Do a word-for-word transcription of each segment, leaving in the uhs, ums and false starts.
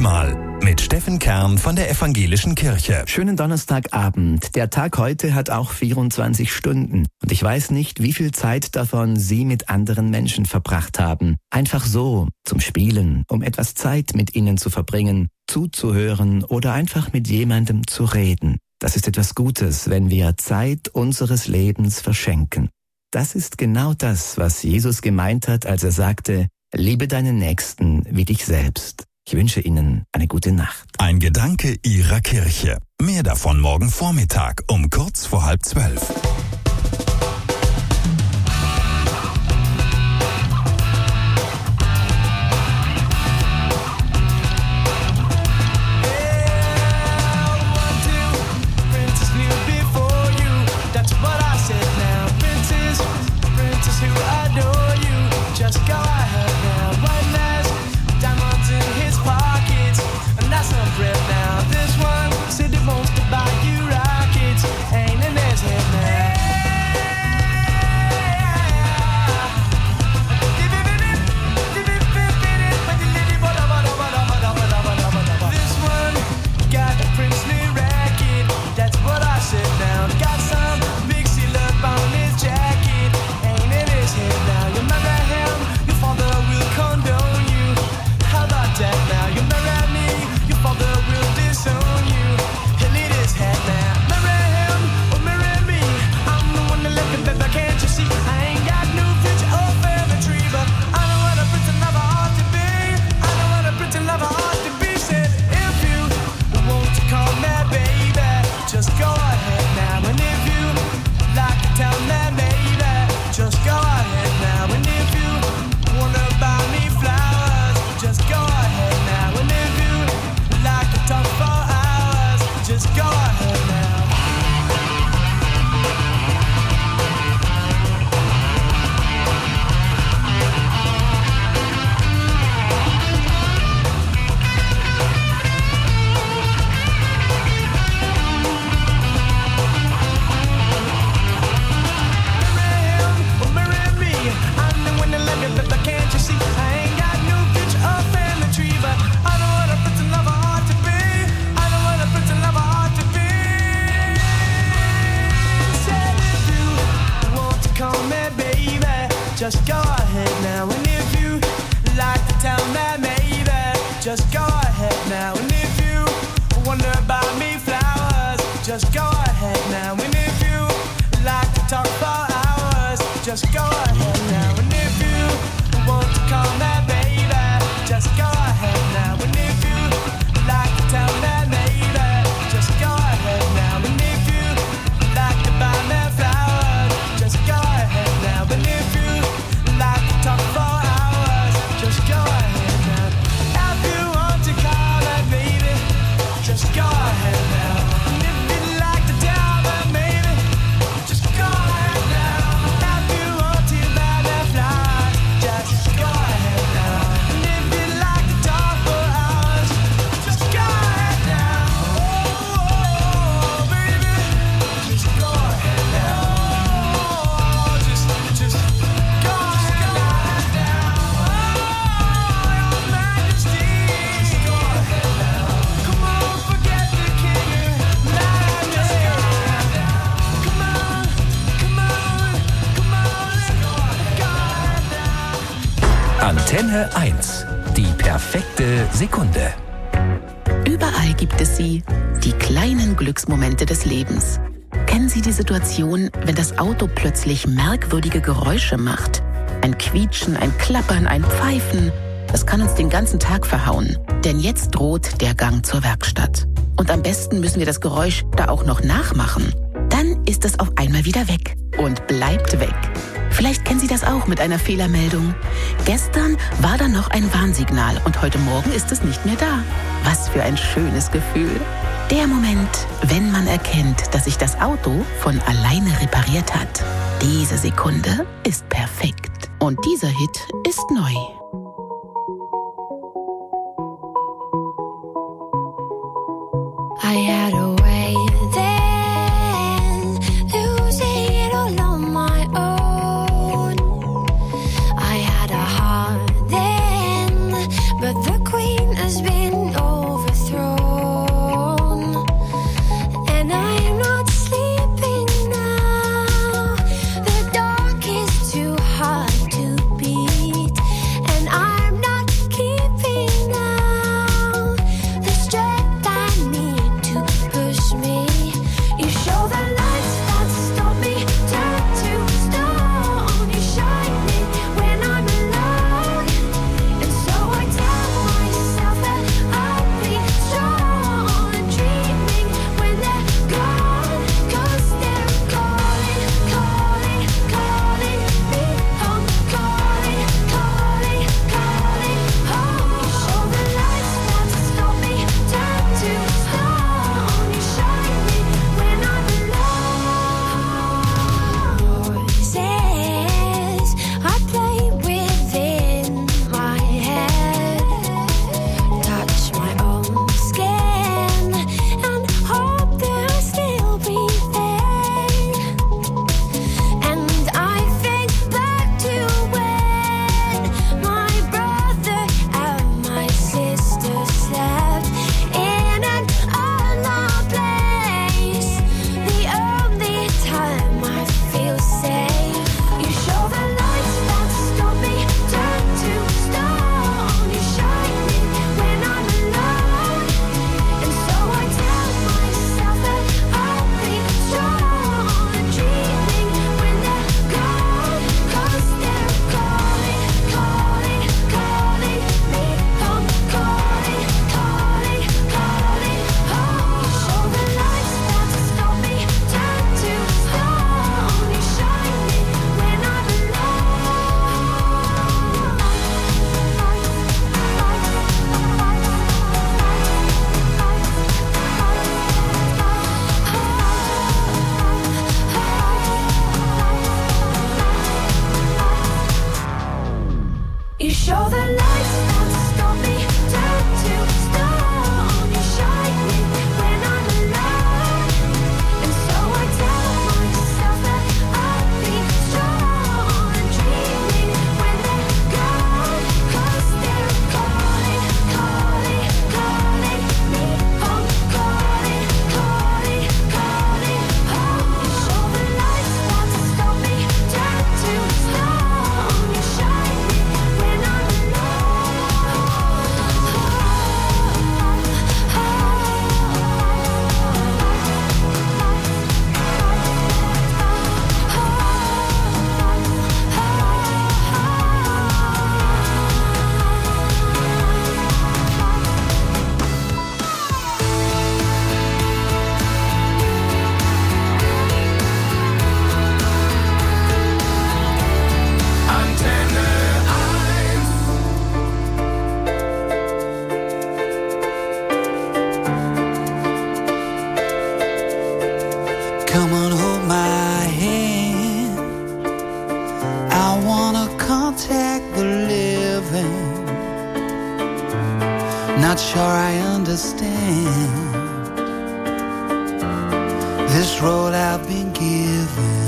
mal mit Steffen Kern von der Evangelischen Kirche. Schönen Donnerstagabend. Der Tag heute hat auch vierundzwanzig Stunden. Und ich weiß nicht, wie viel Zeit davon Sie mit anderen Menschen verbracht haben. Einfach so, zum Spielen, um etwas Zeit mit ihnen zu verbringen, zuzuhören oder einfach mit jemandem zu reden. Das ist etwas Gutes, wenn wir Zeit unseres Lebens verschenken. Das ist genau das, was Jesus gemeint hat, als er sagte, liebe deinen Nächsten wie dich selbst. Ich wünsche Ihnen eine gute Nacht. Ein Gedanke Ihrer Kirche. Mehr davon morgen Vormittag um kurz vor halb zwölf. Just go ahead now, and if you like to tell me, maybe just go ahead now, and if you wonder about me flowers, just go ahead now, and if you like to talk for hours, just go ahead now, and if you want to call me baby, just go ahead now, and if you like to tell me, maybe just go ahead now, and if you like to buy me flowers, just go ahead now, and if you like to talk for hours, just go ahead now. If you want to call it, baby, just go ahead now. And if you like to tell me, maybe, just go ahead now. If you want to buy me flowers, just go ahead now. And if you like to talk for hours, just go ahead now. Oh, baby, just go ahead now. Just, just go ahead. Antenne eins. Die perfekte Sekunde. Überall gibt es sie, die kleinen Glücksmomente des Lebens. Kennen Sie die Situation, wenn das Auto plötzlich merkwürdige Geräusche macht? Ein Quietschen, ein Klappern, ein Pfeifen. Das kann uns den ganzen Tag verhauen. Denn jetzt droht der Gang zur Werkstatt. Und am besten müssen wir das Geräusch da auch noch nachmachen. Dann ist es auf einmal wieder weg und bleibt weg. Vielleicht kennen Sie das auch mit einer Fehlermeldung. Gestern war da noch ein Warnsignal und heute Morgen ist es nicht mehr da. Was für ein schönes Gefühl. Der Moment, wenn man erkennt, dass sich das Auto von alleine repariert hat. Diese Sekunde ist perfekt. Und dieser Hit ist neu. I had a way then, losing it all on my own. I had a heart then, but the queen has been old. Come on, hold my hand. I wanna contact the living. Not sure I understand this road I've been given.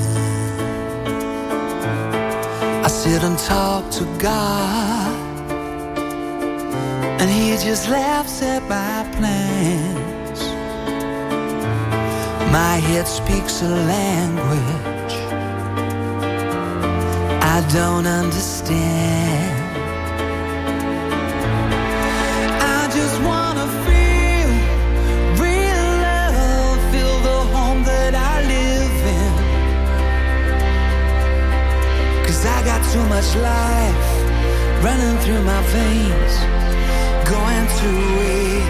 I sit and talk to God, and He just laughs at my plans. My head speaks a language I don't understand. I just wanna feel real love, feel the home that I live in. 'Cause I got too much life running through my veins, going to waste.